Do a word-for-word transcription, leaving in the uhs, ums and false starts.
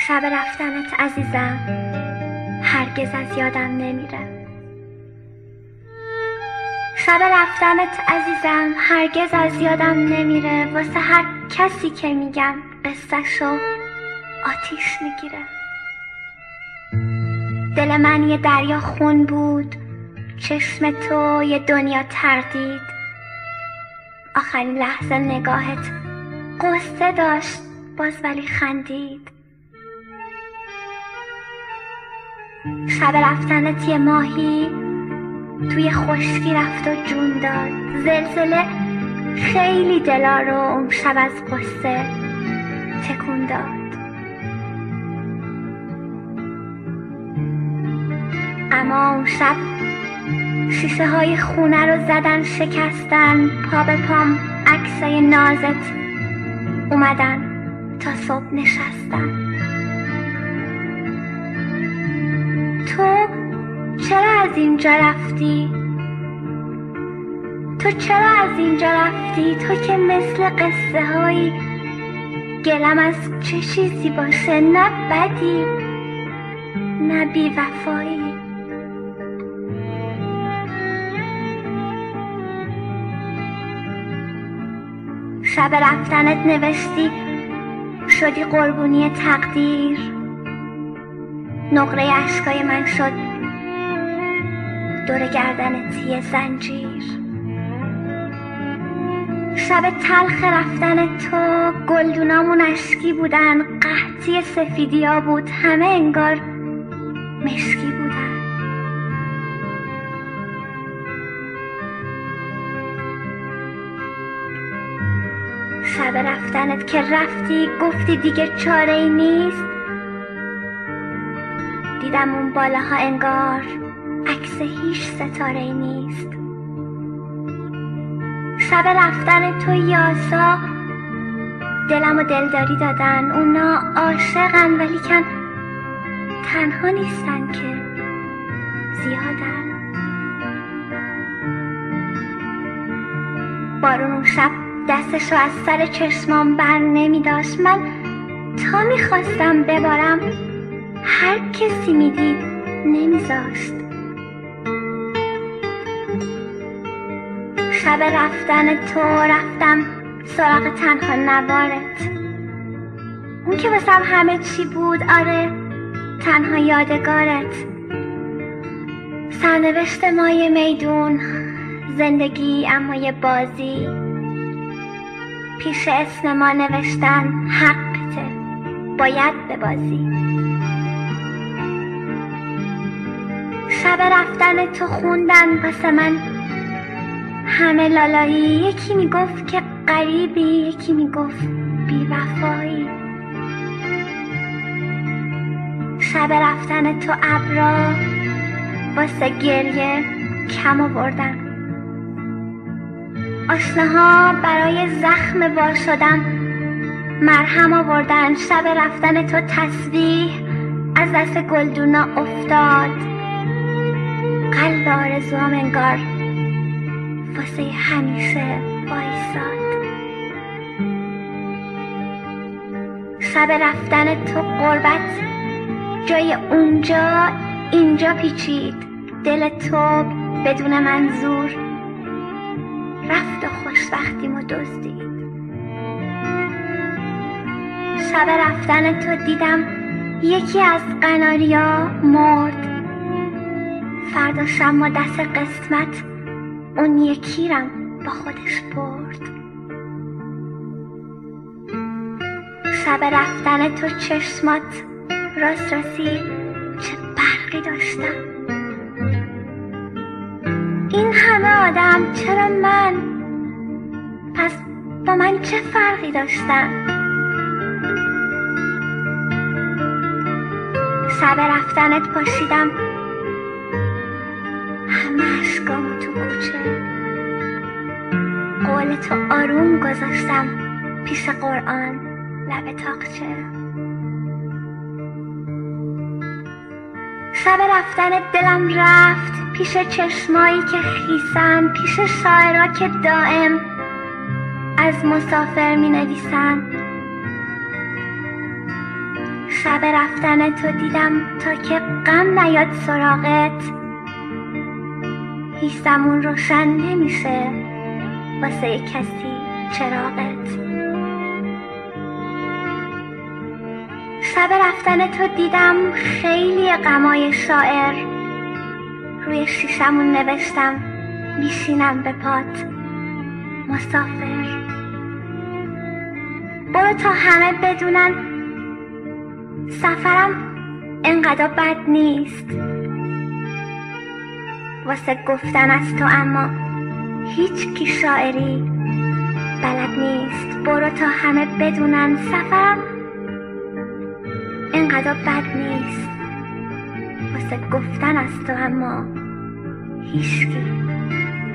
شب رفتنت عزیزم هرگز از یادم نمیره. شب رفتنت عزیزم هرگز از یادم نمیره. واسه هر کسی که میگم قصه‌شو آتیش میگیره. دل من یه دریا خون بود، چشم تو یه دنیا تردید. آخرین لحظه نگاهت قصه داشت باز ولی خندید. شب رفتنت یه ماهی توی خشکی رفت و جون داد. زلزله خیلی دلا رو اون شب از قصه تکون داد. اما اون شب شیشه های خونه رو زدن شکستن. پا به پام عکسای نازت اومدن تا صبح نشستن. تو چرا از اینجا رفتی؟ تو چرا از اینجا رفتی؟ تو که مثل قصه هایی گلم از چه چیزی باشه، نه بدی نه بی وفایی. شب رفتنت نوشتی شدی قربونی تقدیر. نقره اشکای من شد دور گردنت یه زنجیر. شب تلخ رفتن تو گلدونامون اشکی بودن. قحطی سفیدیا بود، همه انگار مشکی بودن. شب رفتنت که رفتی گفتی دیگه چاره ای نیست. دیدم اون بالاها انگار عکس هیچ ستاره ای نیست. شب رفتن تو یاسا دلم و دلداری دادن. اونا عاشقن ولیکن تنها نیستن که زیادن. بارون اون شب دستشو از سر چشمام بر نمی داشت. من تا میخواستم ببارم هر کسی میدید نمیذاشت. شب رفتن تو رفتم سراغ تنها نوارت. اون که واسم همه چی بود، آره تنها یادگارت. سرنوشت ما یه میدون، زندگی اما یه بازی. پیش اسم ما نوشتن حقته، باید ببازی. شب رفتن تو خوندن واسه من همه لالایی. یکی میگفت که غریبی، یکی میگفت بی وفایی. شب رفتن تو ابرا واسه گریه کم آوردن. آشناها برای زخم وا شدن مرهم آوردن. شب رفتن تو تسبیح از دست گلدونا افتاد. قلب آرزوام انگار واسه همیشه وایساد. شب رفتن تو غربت جای اونجا اینجا پیچید. دل تو بدون منظور رفت و خوشبختیمو دزدید. شب رفتن تو دیدم یکی از قناریا مرد. فردا شما دست قسمت اون یکیرم با خودش برد. شب رفتن تو چشمات راست راستی چه برقی داشتن. این همه آدم چرا من؟ پس با من چه فرقی داشتن؟ شب رفتنت پاشیدم همه عشقامو تو کوچه. قول تو آروم گذاشتم پیش قرآن لب تاقچه. شب رفتنت دلم رفت پیش چشمایی که خیسن، پیش شاعرها که دائم از مسافر می نویسن. شب رفتن تو دیدم تا که غم نیاد سراغت، هیچ زمون روشن نمیشه واسه کسی چراغت. شب رفتن تو دیدم خیلی غمای شاعر، روی شیشمون نوشتم میشینم به پات مسافر. برو تا همه بدونن سفرم انقدر بد نیست، واسه گفتن از تو اما هیچ کی شاعری بلد نیست. برو تا همه بدونن سفرم انقدر بد نیست، واسه گفتن از تو اما هیچ کی